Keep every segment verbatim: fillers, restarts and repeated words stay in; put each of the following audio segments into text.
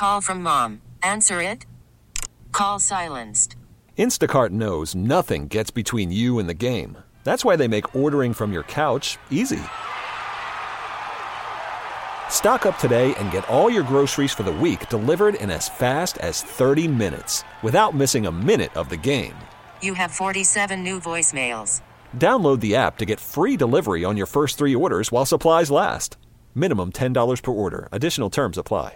call from mom. Answer it. Call silenced. Instacart knows nothing gets between you and the game. That's why they make ordering from your couch easy. Stock up today and get all your groceries for the week delivered in as fast as thirty minutes without missing a minute of the game. You have forty-seven new voicemails. Download the app to get free delivery on your first three orders while supplies last. Minimum ten dollars per order. Additional terms apply.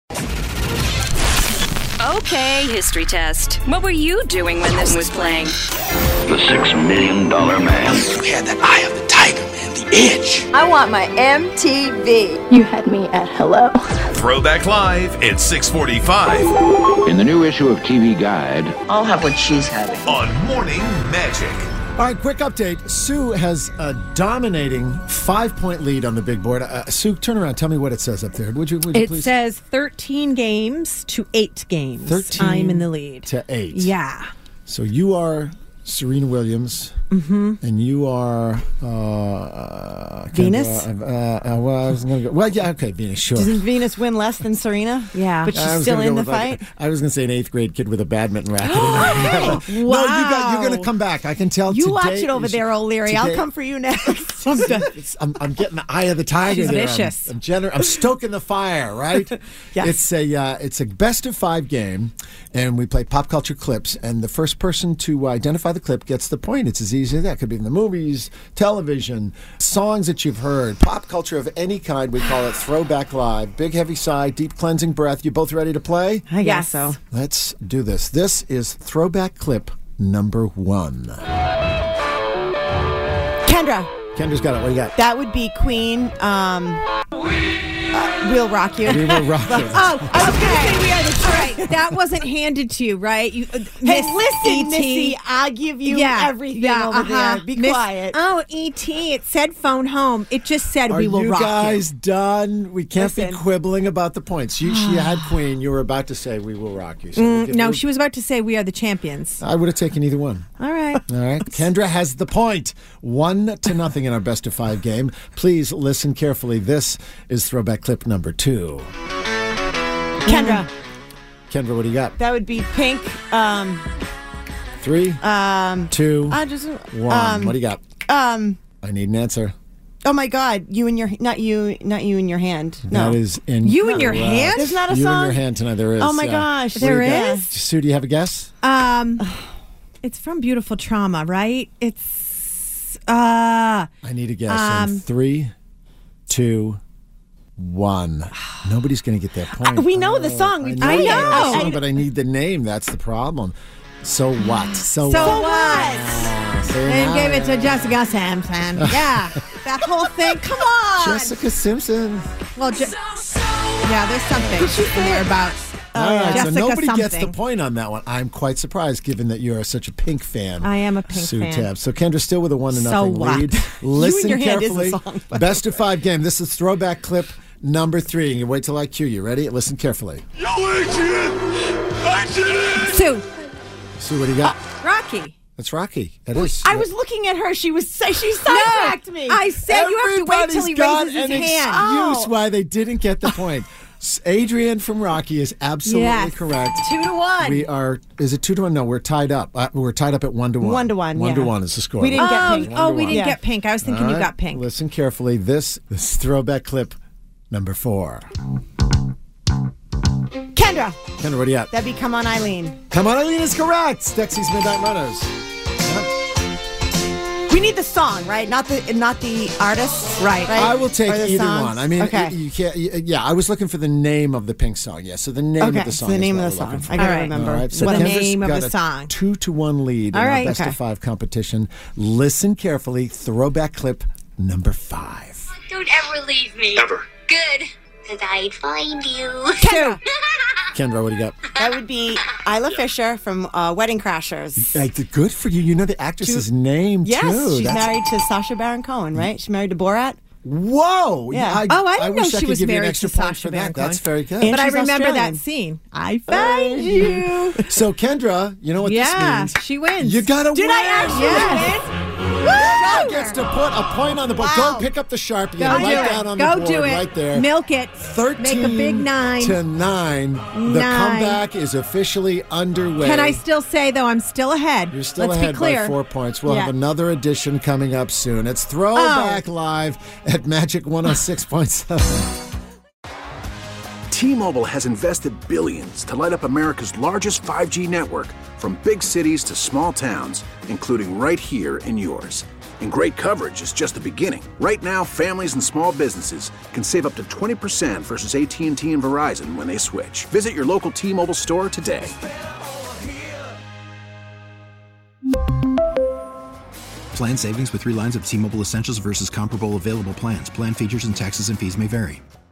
Okay, history test. What were you doing when this was playing? The Six Million Dollar Man. You had that eye of the tiger, man. The edge. I want my M T V. You had me at hello. Throwback Live at six forty-five. In the new issue of T V Guide. I'll have what she's having. On Morning Magic. All right, quick update. Sue has a dominating five-point lead on the big board. Uh, Sue, turn around. Tell me what it says up there. Would you, would you it please? says thirteen games to eight games. thirteen I'm in the lead. To eight. Yeah. So you are Serena Williams. Mm-hmm. And you are uh, Venus. Of, uh, uh, well, I was going to go. Well, yeah, okay, Venus. Sure. Doesn't Venus win less than Serena? Yeah, but she's still in the fight. Like, I was going to say an eighth grade kid with a badminton racket. Wow! No, you got, you're going to come back. I can tell. You today, watch it over there, O'Leary. today, I'll come for you next. I'm, I'm, I'm getting the eye of the tiger. She's there. vicious. I'm, I'm, gener- I'm stoking the fire. Right? Yes. It's a uh, it's a best of five game, and we play pop culture clips. And the first person to identify the clip gets the point. It's as easy as that. Could be in the movies, television, songs that you've heard, pop culture of any kind. We call it Throwback Live. Big heavy sigh, deep cleansing breath. You both ready to play? I guess so. Let's do this. This is Throwback Clip number one. Kendra. Kendra's got it. What do you got? That would be Queen. Um, uh, we'll rock you. We will rock you. Oh, I was going to say we are the right. That wasn't handed to you, right? You, uh, Hey, Miss listen, E T. Missy, I'll give you Yeah, everything yeah, over uh-huh. there. Be Miss- quiet. Oh, E T. It said phone home. It just said Are we will you rock guys you. done? We can't Listen. be quibbling about the points. You, she had Queen. You were about to say we will rock you. So we'll Mm, give no, her- she was about to say we are the champions. I would have taken either one. All right. All right. Kendra has the point. One to nothing in our best of five game. Please listen carefully. This is Throwback Clip number two. Kendra. Kendra, what do you got? That would be Pink. Um, Three, um, two, I just, one. um, What do you got? Um, I need an answer. oh my God, you and your not you, not you in your hand. No, That is in You in your hand? There's not a You song? in your hand tonight. There is. Oh my yeah. gosh, What do there you got? is? Sue, do you have a guess? Um, it's from Beautiful Trauma, right? It's uh, I need a guess. Um, in three, two, one. Nobody's going to get that point. we know the song. We I know, played it. the I- song, but I need the name. That's the problem. So what? So, So what? what? Ah, so And now- gave it to Jessica Simpson. Yeah, that whole thing. Come on. Jessica Simpson. Well, Je- yeah, there's something in there about. All right, Jessica so nobody gets the something. point on that one. I'm quite surprised, given that you are such a Pink fan. I am a Pink Sue fan. Tab. So Kendra still with a one to So nothing what? lead. You Listen in Your Hand is a carefully. song, by the Best of five game. This is Throwback Clip number three. You wait till I cue you. Ready? Listen carefully. Yo, Adrian! Adrian! Sue, Sue, what do you got? Rocky. That's Rocky. It is. I was looking at her. She was she sidetracked me. I said you have to wait till he Everybody's got raises his an hand. excuse why they didn't get the point. Adrian from Rocky is absolutely Yes. correct. Two to one. We are. Is it two to one? No, we're tied up. Uh, we're tied up at one to one. One to one, One yeah. to one is the score. We didn't get One pink. to Oh, we one. didn't Yeah. get pink. I was thinking All you right, got pink. Listen carefully. This is Throwback Clip number four. Kendra, Kendra, what do you got? that'd be Come On Eileen. Come on, Eileen is correct. Dexy's Midnight Runners. We need the song, right? Not the not the artist, right? I will take Or the either song? one. I mean, okay. you, you can't. You, yeah, I was looking for the name of the Pink song. Yeah, so the name Okay, of the so song. the is name what of the we're song. looking for. I gotta All right. remember All right, the Kendra's name of got the a song. Two to one lead All in right, our best okay. of five competition. Listen carefully. Throwback Clip number five. Don't ever leave me. Ever. Good, because I'd find you. Kendra, Kendra, what do you got? that would be Isla Fisher from uh, Wedding Crashers. Like, good for you. You know the actress's name Yes, too. she's That's- married to Sacha Baron Cohen, right? She's married to Borat. Whoa! Yeah. I, Oh, I didn't know wish I she could was give you an married extra to point Sacha for Baron that. That's Cohen. very good. And But I she's remember Australian. that scene. I found you. So Kendra, you know what Yeah, this means? she wins. You gotta Did win. I actually Yes. win? Sean gets to put a point on the board. Wow. Go pick up the Sharpie Go and do write it. down on Go the board do it. right there. Milk it. thirteen Make a big nine. to nine. The Nine. comeback is officially underway. Can I still say, though, I'm still ahead? You're still Let's ahead be clear. by four points. We'll Yeah. have another edition coming up soon. It's Throwback Oh. Live at Magic one oh six point seven. T-Mobile has invested billions to light up America's largest five G network, from big cities to small towns, including right here in yours. And great coverage is just the beginning. Right now, families and small businesses can save up to twenty percent versus A T and T and Verizon when they switch. Visit your local T-Mobile store today. Plan savings with three lines of T-Mobile Essentials versus comparable available plans. Plan features and taxes and fees may vary.